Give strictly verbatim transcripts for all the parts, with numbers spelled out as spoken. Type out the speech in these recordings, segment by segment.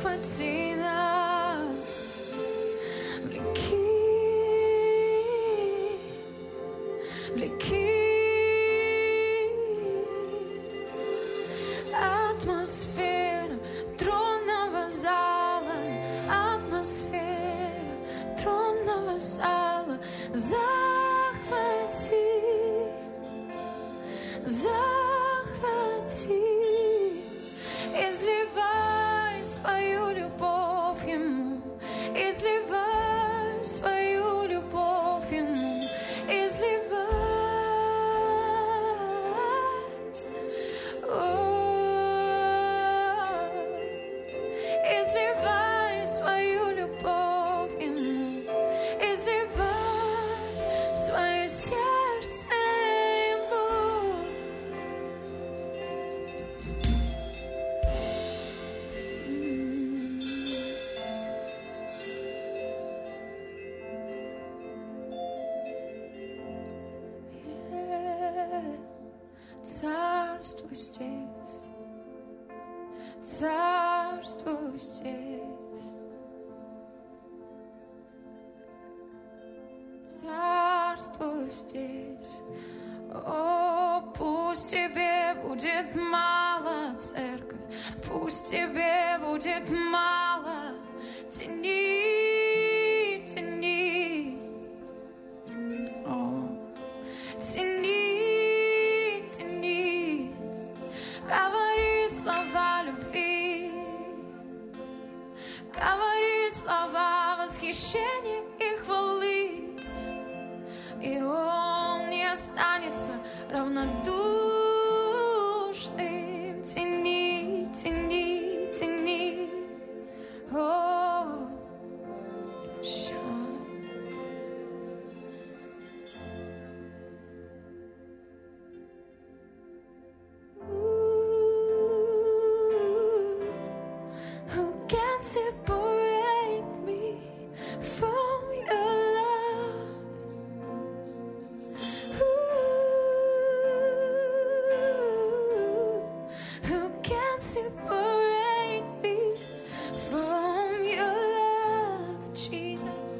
захвати нас, влеки, влеки. Атмосфера тронного зала, атмосфера тронного зала, захвати, захвати, изливай свою любовь Ему, изливай свою любовь Ему, изливай. Изливай свою любовь Ему, изливай свое сердце Ему. Царствуй здесь, царствуй здесь, царствуй здесь. О, пусть тебе будет мало, церковь, пусть тебе будет мало. Тяни, тяни, о, тяни, тяни. Говори слова любви, говори слова восхищения и хвалы, и Он не останется равнодушным. Тяни, тяни, тяни. О, separate me from your love. Ooh, who can separate me from your love, Jesus?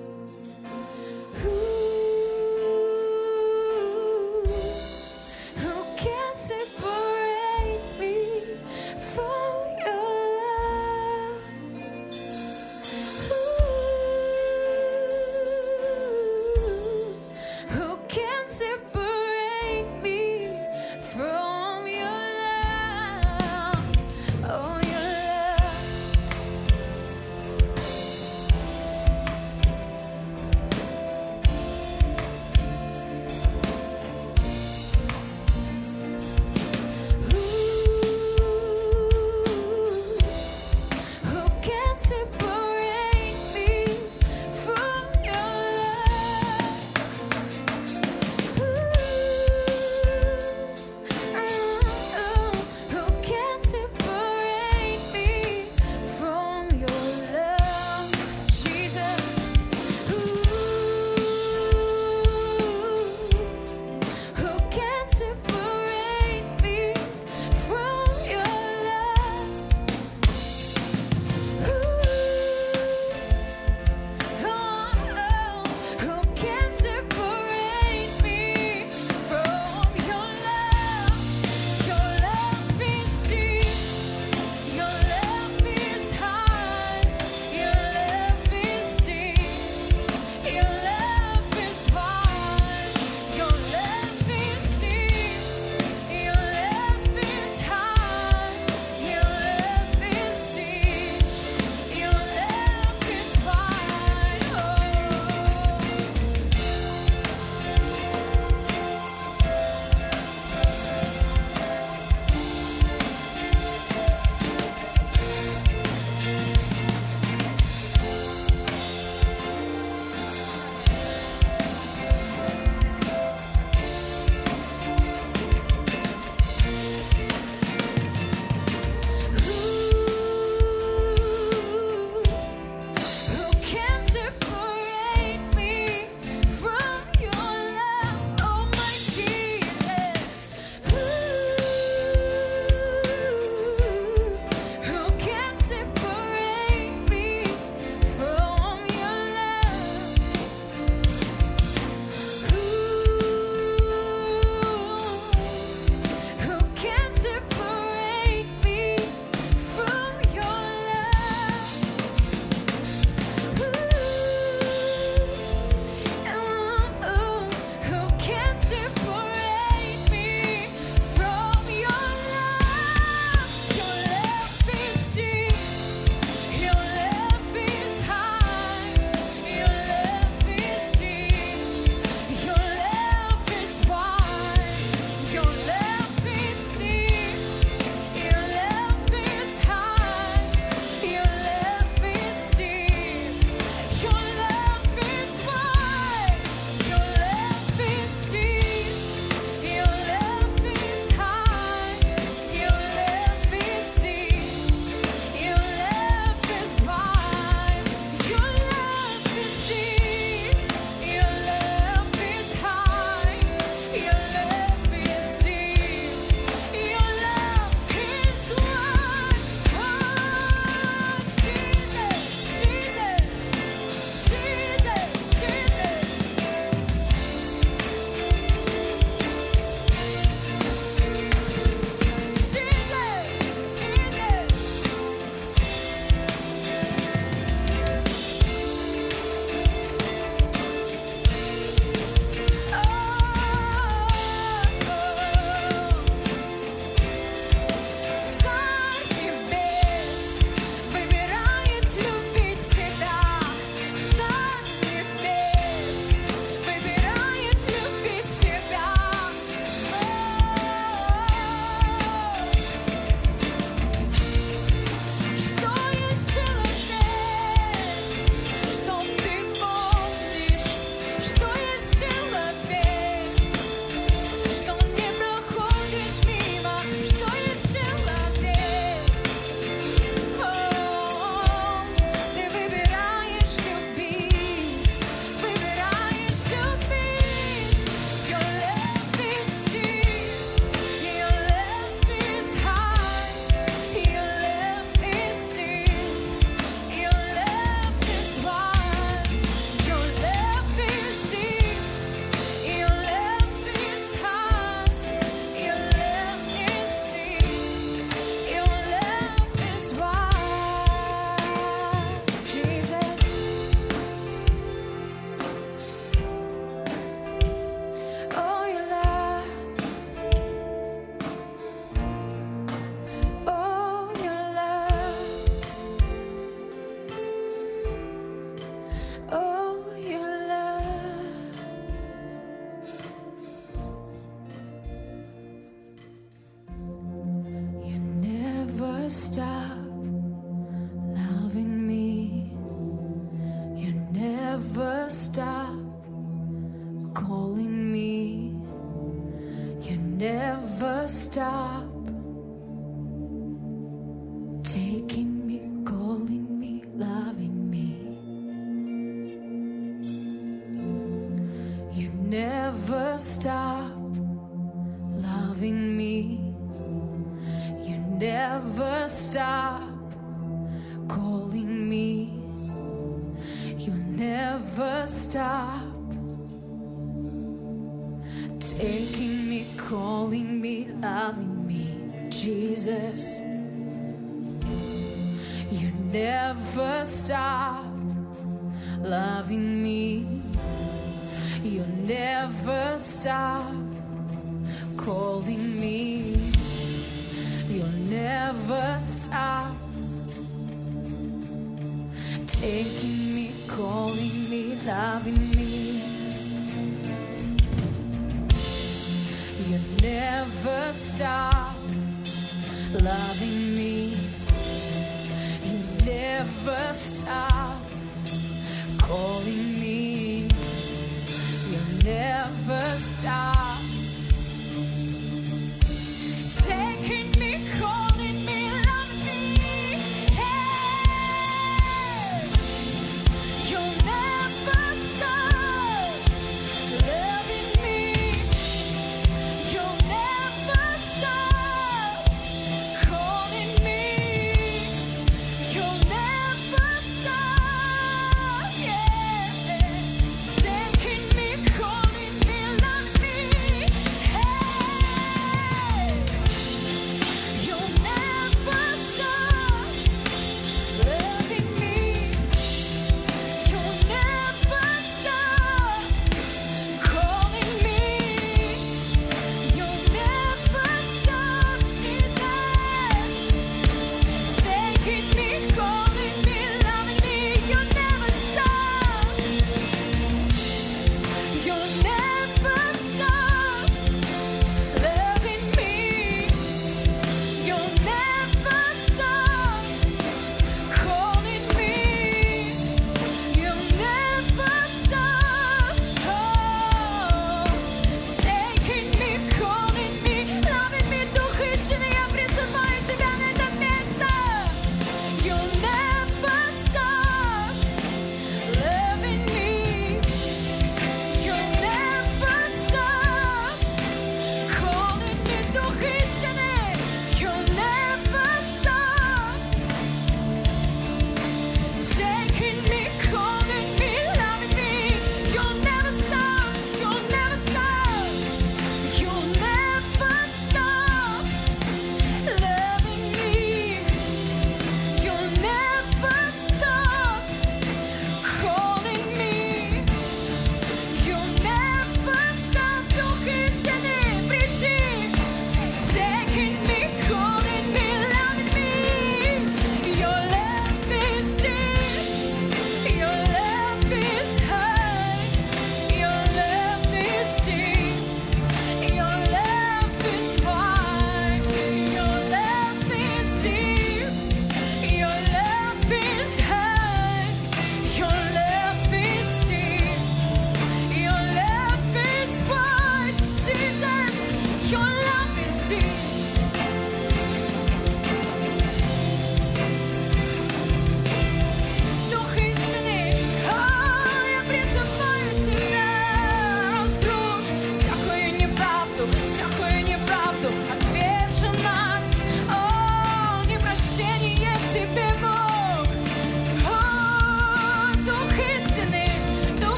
Ooh, who can separate me from your love? stop. Taking me, calling me, loving me. You never stop loving me. You never stop calling me. You never stop taking me, calling me, loving me, Jesus. You never stop loving me. You never stop calling me. You'll never stop taking me, calling me, loving me. You never stop loving me. You never stop calling me. You never stop taking me, calling me, loving me. Hey, you'll never stop loving me. You'll never stop calling me. You'll never stop, yeah. Taking me, calling me, loving me.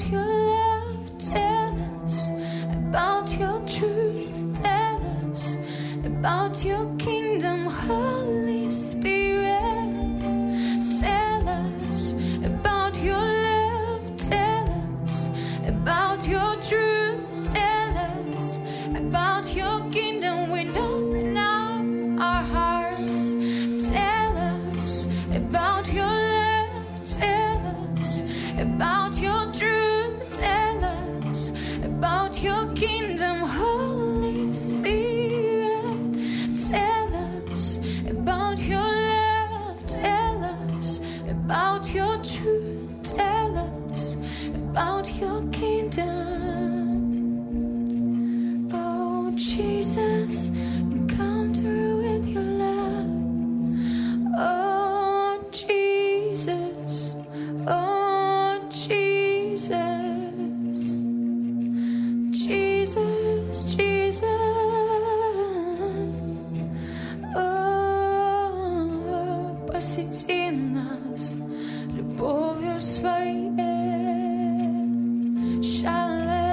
about your love, tell us about your truth, tell us about your kingdom, Holy Spirit. Tell us about your love, tell us about your truth, tell us about your kingdom. We open up our hearts. Tell us about your love, tell us about your truth, tell us about your kingdom, Holy Spirit. Tell us about your love, tell us about your truth, tell us about your kingdom. Oh Jesus, encounter with your love. Oh Jesus, oh Jesus, Jesus, Jesus. Oh, посети нас любовью своей. Шале.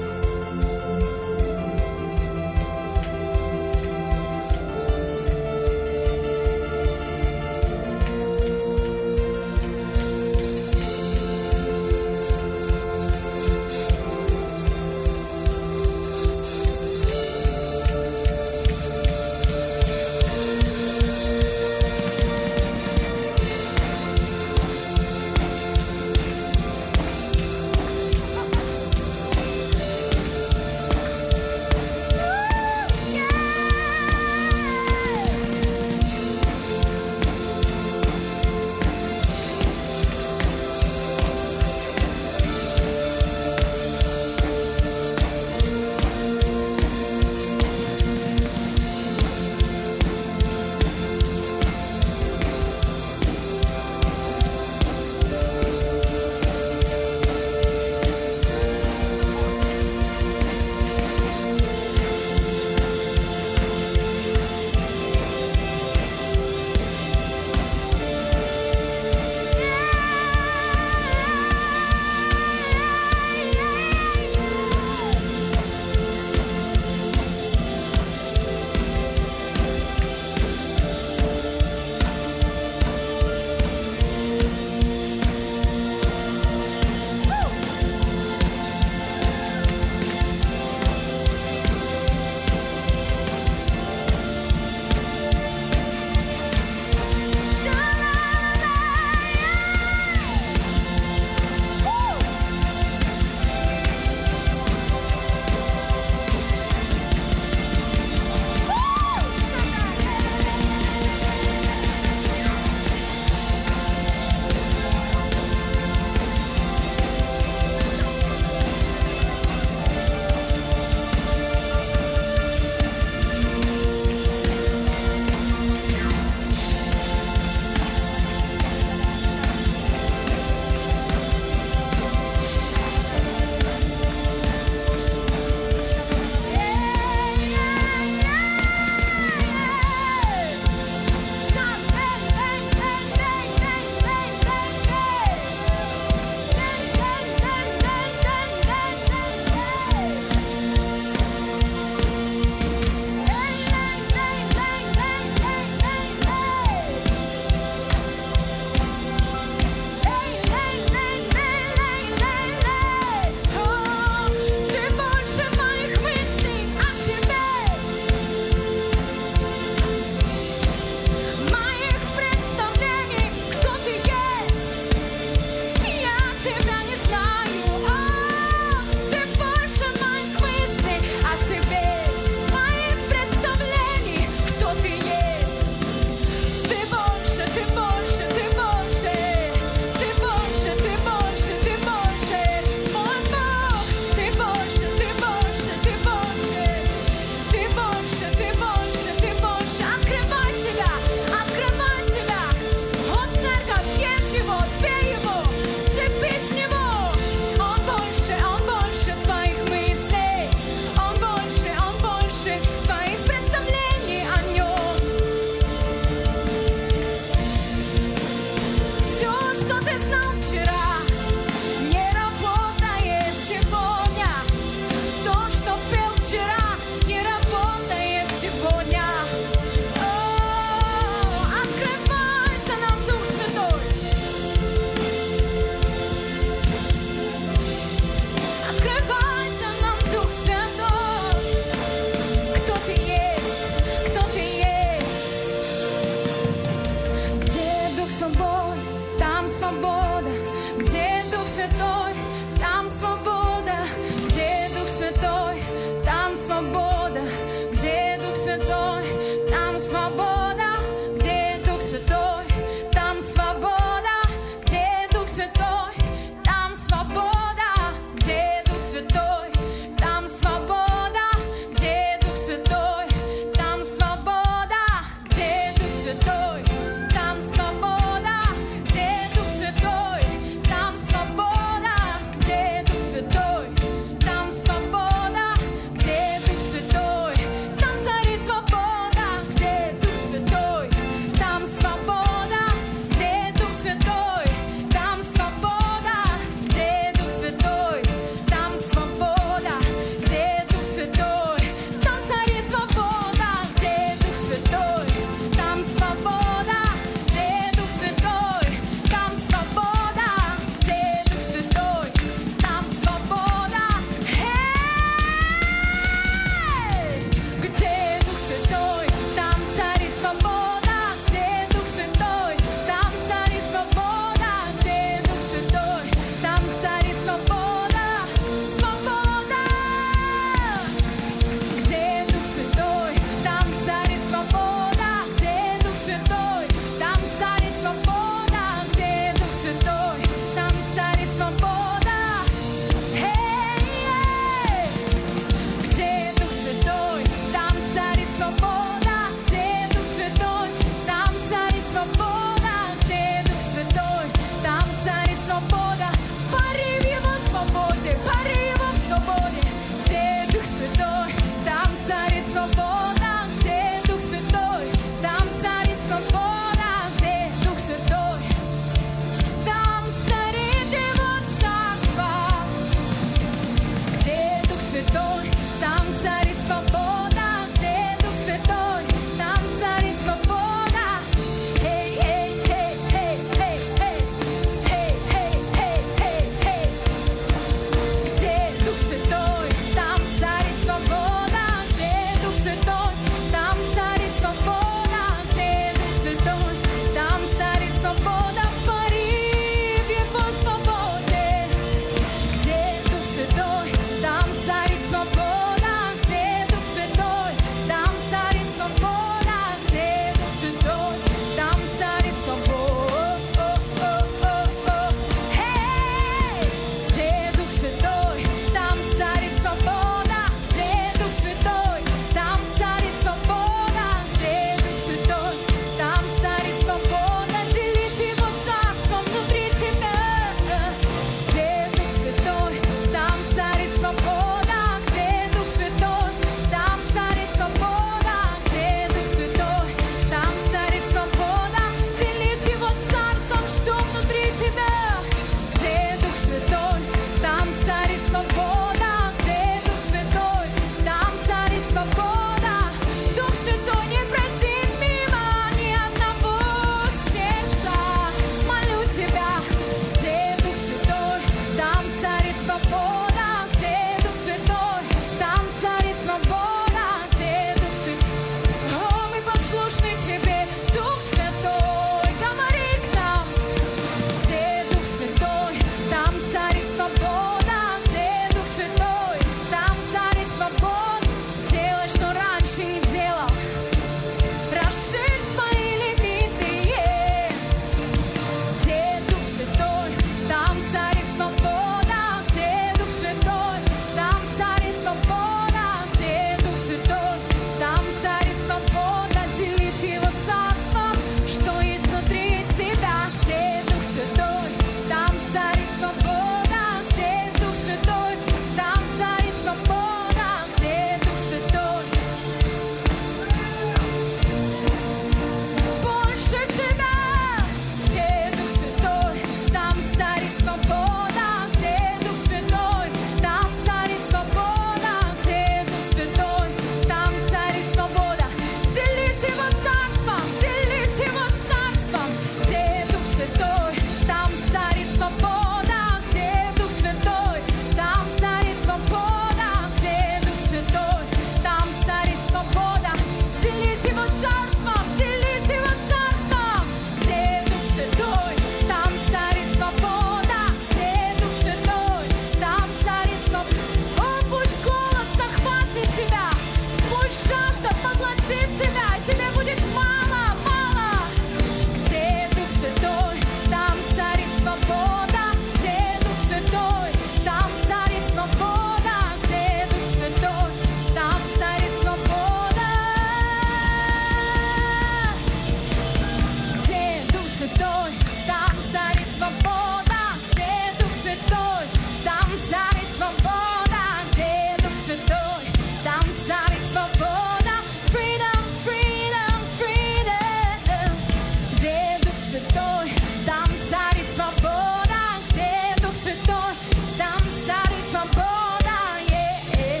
там царит свобода, где Дух Святой, там царит свобода, yeah.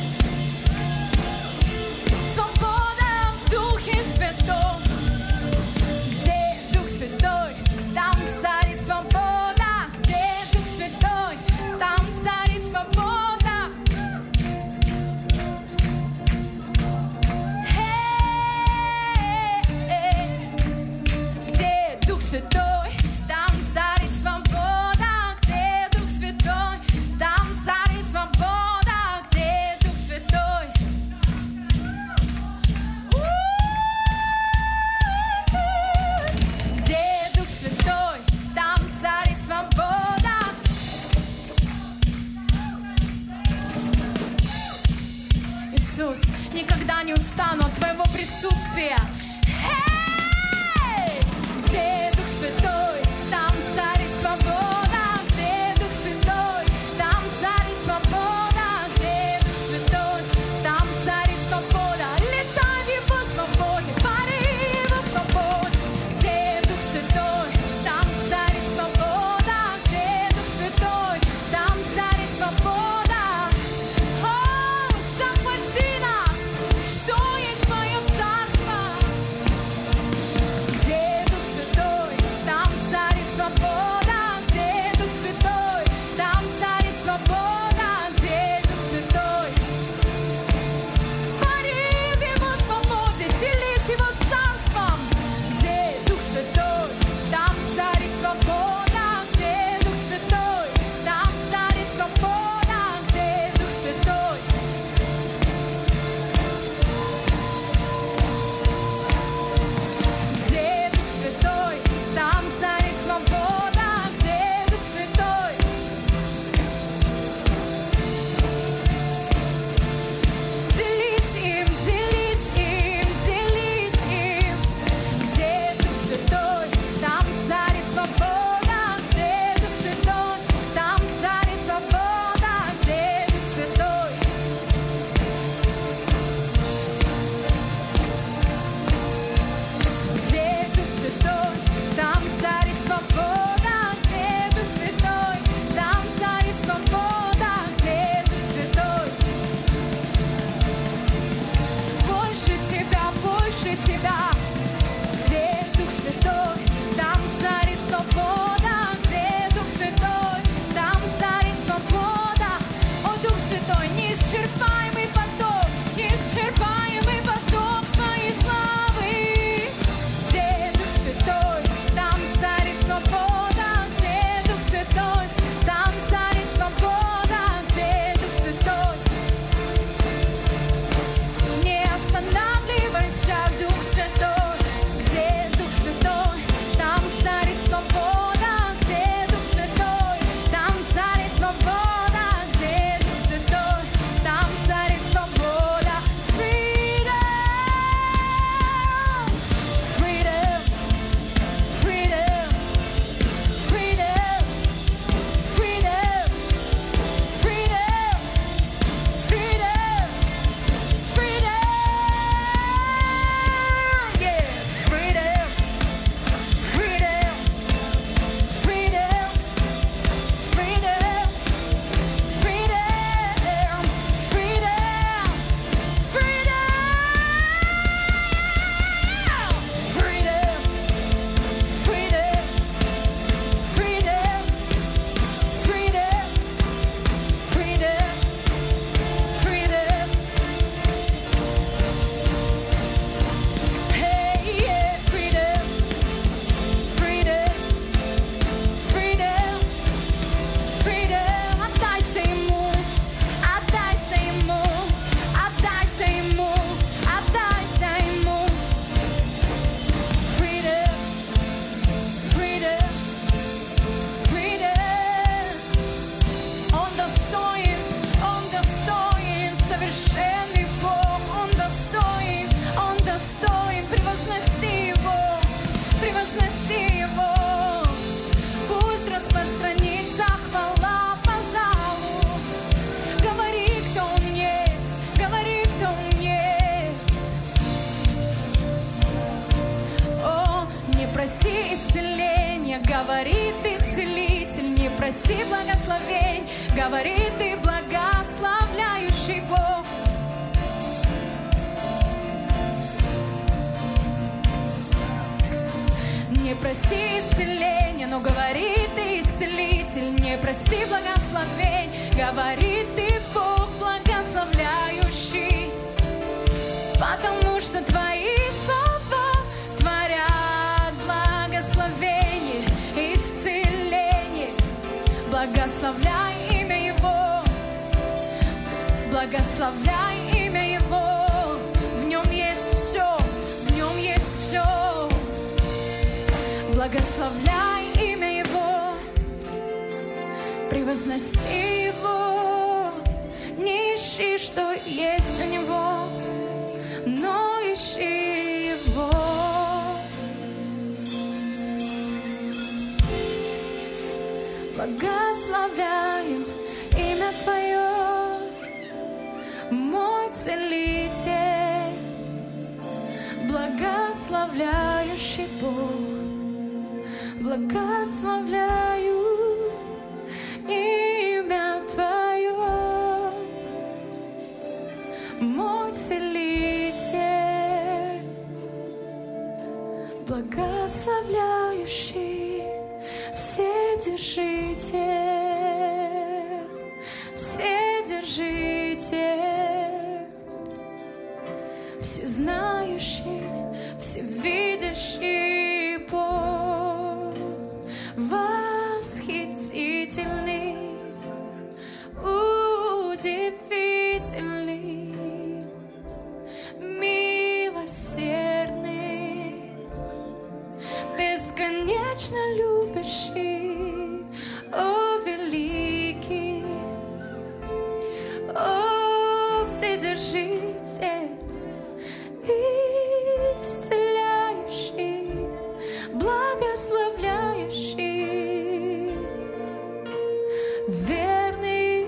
Свобода в Духе Святом, где Дух Святой, там царит свобода, где Дух Святой, там царит свобода. Святой, там царит свобода, где Дух Святой, там царит свобода, где Дух Святой. Где Дух Святой, там царит свобода. Иисус, никогда не устану от Твоего присутствия. Где Дух Святой, там царит свобода, где Дух Святой, там царит свобода, где Дух Святой, там царит свобода. Летай в Его свободе, пари в Его свободе. Где Дух Святой, там царит свобода, где Дух Святой, там царит свобода. О, захвати нас, что есть Твое царство. говорит ты целитель, не проси благословень, говорит ты благословляющий Бог. Не проси исцеления, но говорит ты исцелитель, не проси благословень, говорит ты Бог благословляющий, потому что твои слова творят благословение, исцеление. Благословляй имя Его, благословляй имя Его, в Нем есть все, в Нем есть все. Благословляй имя Его, превозноси Его, не ищи, что есть у Него, но ищи Его. Благословляю имя Твое, мой целитель, благословляющий Бог. Благословляю имя Твое, мой целитель, благословляющий Вседержитель, Вседержитель, всезнающий, всевидящий Бог, восхитительный, удивительный, милосердный, бесконечно любящий, о великий, о вседержитель, исцеляющий, благословляющий, верный.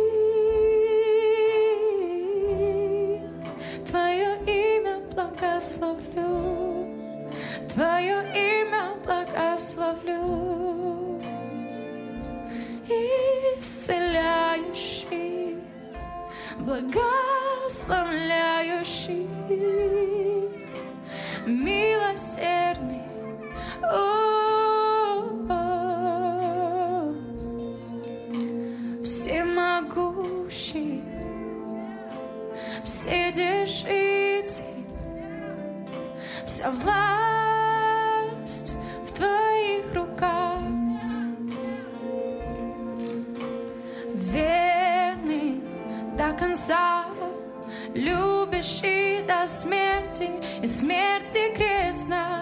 Твое имя благословлю, Твое имя благословлю, исцеляющий, благословляющий, милосердный, о-о-о, всемогущий, вседержитель, вся власть в Твоих руках, верный до конца, любящий до смерти и смерти крестной.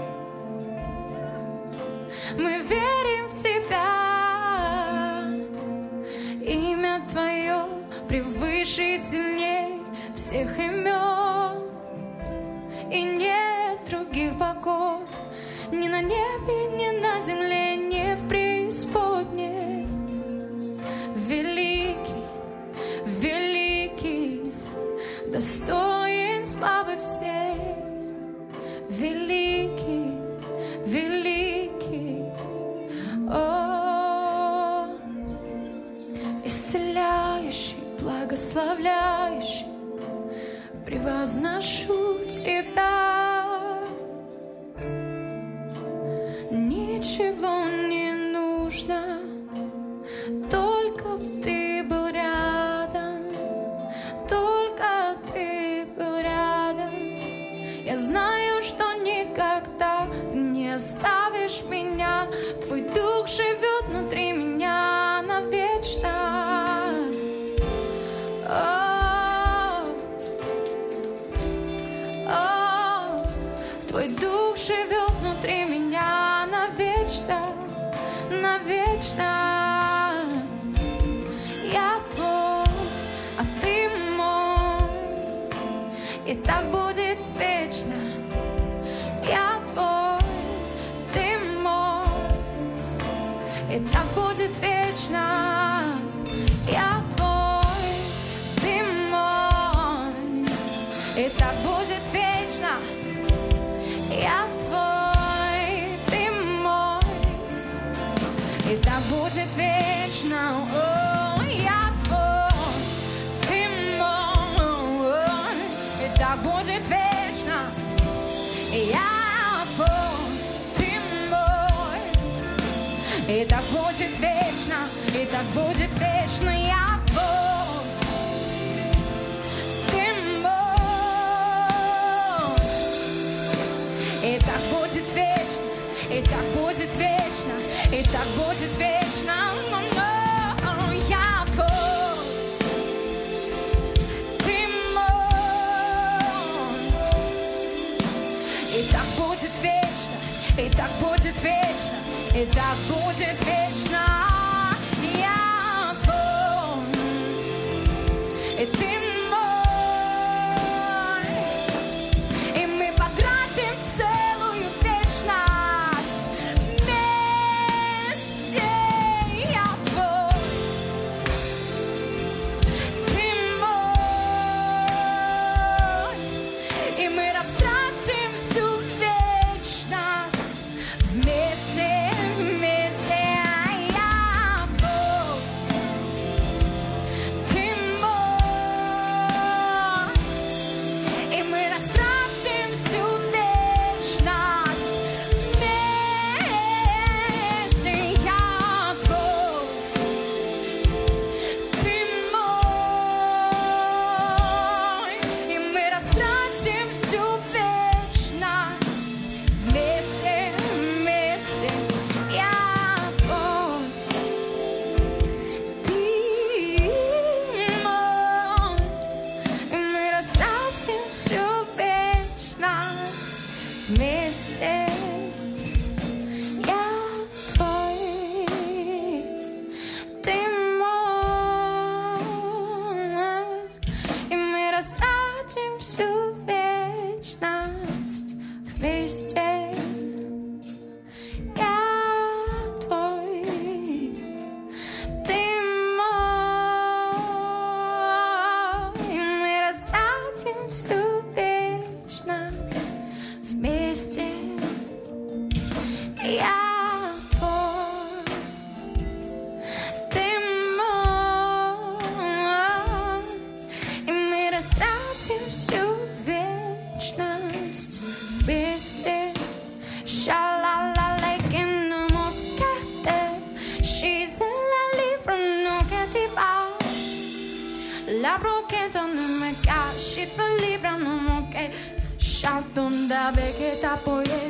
Мы верим в Тебя, имя Твое превыше и сильней всех имен, и нет других богов ни на небе, ни на земле, ни в преисподней. Великий, великий, достоин славы всей, великий, великий, о, исцеляющий, благословляющий, превозношу Тебя. Ничего не нужно, только Ты был рядом, только Ты был рядом. Я знаю, что никогда Ты не оставишь меня, Твой Дух живет внутри меня навечно. О, о, Твой Дух живет внутри меня навечно, навечно. Я Твой, а Ты мой, и так будет вечно. Я Твой, Ты мой, и так будет вечно. Я Твой, Ты мой, и так будет вечно. Я Твой, Ты мой, так будет вечно. О, я твой, ты мой, и так будет вечно. Я твой, ты мой, и так будет вечно, и так будет вечно. Я твой, ты мой, и так будет вечно, и так будет вечно, и так будет вечно. Я твой, ты мой, и так будет вечно, и так будет вечно, и так будет вечно. Я твой, и ты мой, и мы потратим целую вечность вместе. Я твой, ты мой, и мы растратим всю вечность вместе, вместе. Я твой, ты мой, и мы растратим всю вечность вместе. Я твой, ты мой, и мы растратим всю вечность вместе, вместе. Я твой, ты мой, и мы растратим всю вечность вместе. Я твой, ты мой, и мы растратим всю вечность вместе. Я твой, ты мой, и мы растратим всю вечность вместе. Я твой, ты мой, и мы растратим всю вечность вместе. Sha-la-la-la-ke-no-mo-ke-te, she's in la libra no-ke-ti-ba. La brochetta non me cashi, the libra non mo-ke, shatun da veketa poye.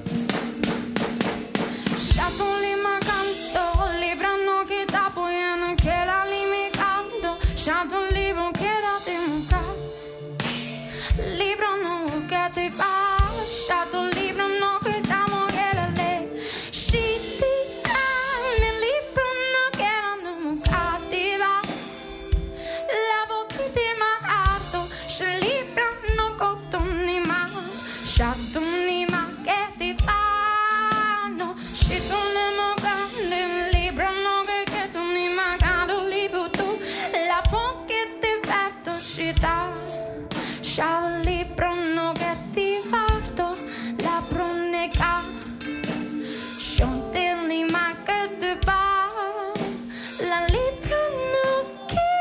Shatun lima canto, libra no-ke-ta poye, no-ke la limi canto, shatun libra che-da-ti mo-ka. Libra no-ke-ti-ba, shatun libra no-ke-ta mo-ke-la-le. Shiti-ane, libra no-ke-la no-ka-ti-ba. La bokiti-ma-arto, she libra no-ko-to-ni-ma. Shatun-ni-ma ke-ti-ba, no. Shitun-le-mo-ka-ne, libra no-ke-ke-to-ni-ma, ka-do-li-bu-tu. La bokiti-vetto, shita. Sha-libra no-ke-ti-varto, la pruneka. Shontin-li-ma ke-ti-ba, la libra no-ke.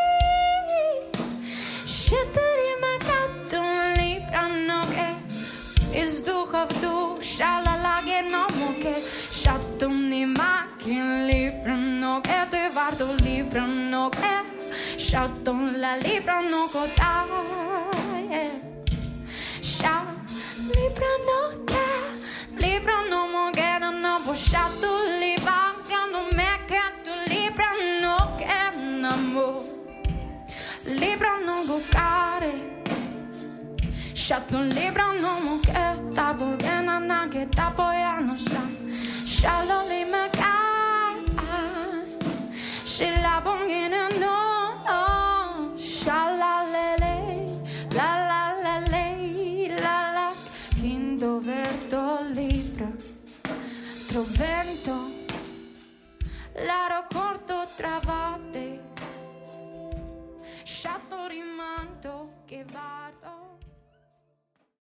Shitun-li-ma ka-to-libra no-ke. Из духа в дух, ша-ла-ла-ге-но-мо-ке. Шатун-ни-ма ке-libra no-ke-ti-varto, libra no-ke. Shatun-la-libra no-ko-ta. Sha libra no ke, libra no mo ke no po shatu liba no me ke tu libra no ke no mo libra no bucare. Shatu libra no mo ke ta bo na na ke ta po ya no sha shalo li me ka she la bongina no shala le le la la la le la la kin dover do libra trovento